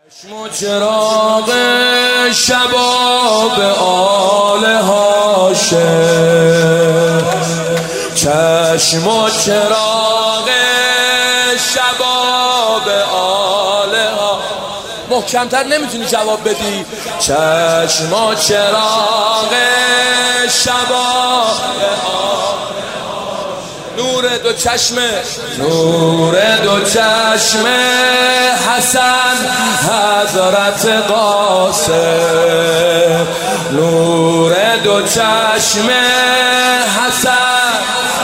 چشم و چراغ شباب آل هاشم، چشم و چراغ شباب آل هاشم. محکمتر نمیتونی جواب بدی. چشم و چراغ شباب نور دو چشمه، نور دو چشمه حسن حضرت قاسم، نور دو چشمه حسن.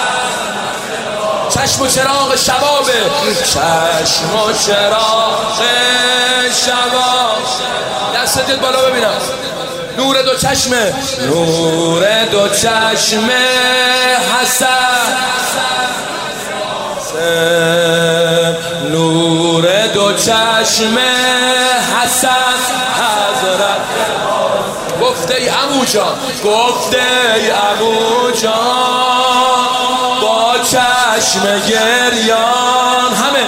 چشم و چراغ شبابه، چشم و چراغ شباب. دستت بالا ببینم. نور دو چشمه، نور دو چشمه حسن، نور دو چشم حسن حضرت. گفته ای عمو جان، گفته ای عمو جان با چشم گریان، همه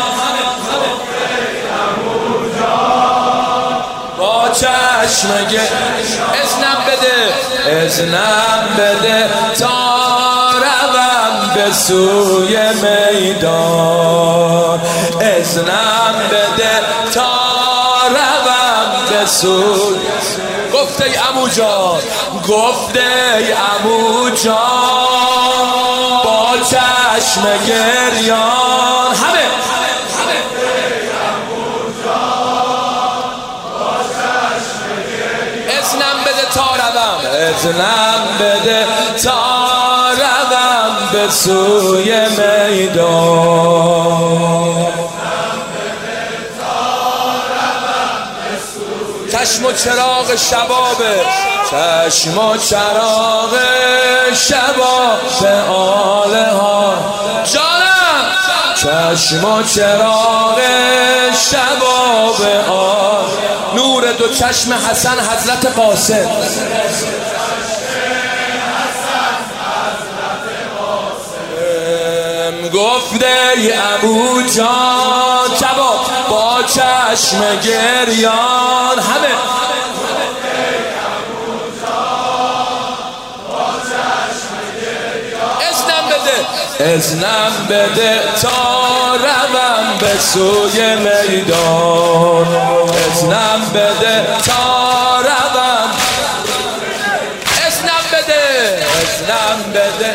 با چشم گریان. اذنم بده، اذنم بده تا به سوی میدان، اذنم بده تا روم به سوی. گفته ای عمو جان، گفته ای عمو جان با چشم گریان، همه اذنم بده تا روم، اذنم بده تا به سوی میدان. چشم و چراغ شبابه، چشم و چراغ شباب آل ها جانم. چشم و چراغ شباب آل. نور دو چشم حسن حضرت قاسم، گفته ای عمو جان کباب با چشم گریان، همه اذنم بده، اذنم بده تا روم به سوی میدان، اذنم بده تا روم، اذنم بده، اذنم بده.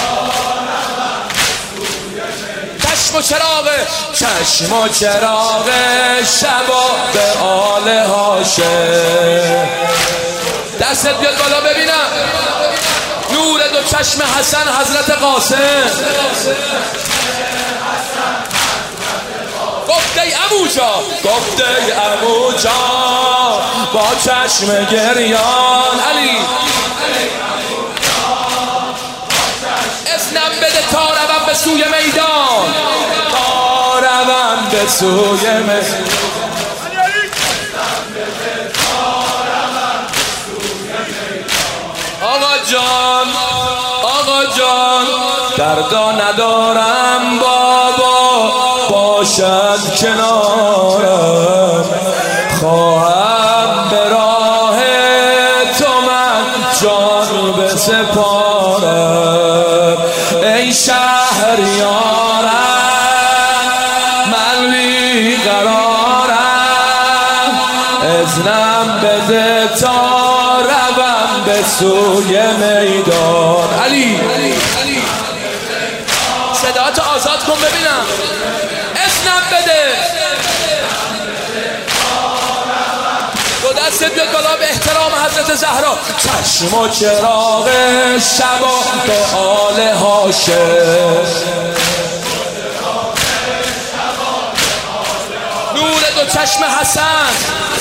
چشم و چراغ، چشم و چراغ شباب آل هاشم. دستت بیاد بالا ببینم. نور دو چشم حسن حضرت قاسم. گفته ای عمو جان، گفته ای عمو جان با چشم گریان، علی اذنم بده تا روم به سوی میدان، تا روم به سوی میدان. آقا جان، آقا جان دردا ندارم بابا باشد کنارم، خواهم به راه تو من جان بسپارم. ای شهریارم من بی قرارم، اذنم بده تا روم به سوی میدان. علی صدات آزاد کن ببینم. اذنم بده. دو دستت بیاد بالا به احترام حضرت زهرا. چشم و چراغ شباب آل هاشم، نور دو چشم حسن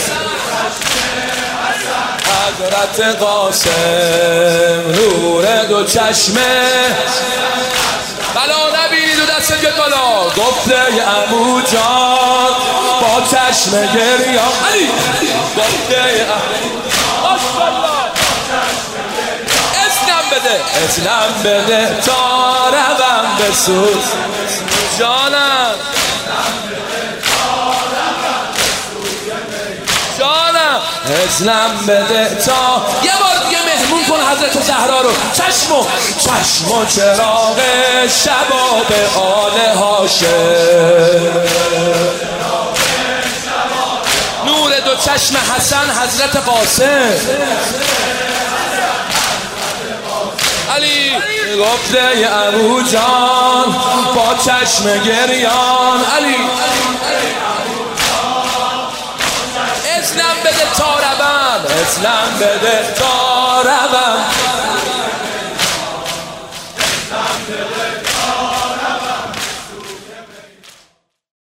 حضرت قاسم، نور دو چشم. بلا نبینی دو دست بیاد بالا. گفته ای عمو جان با چشم گریان، علی گفته ای اذنم بده، اذنم بده تا روم به سوی جانم. اذنم بده تا یه بار دیگه مهمون کن حضرت زهرا رو. چشم و چراغ شباب آل هاشم، نور دو چشم حسن حضرت قاسم، علی گفته ابو جان با چشم گریان، علی اذنم بده تا روم، اذنم بده تا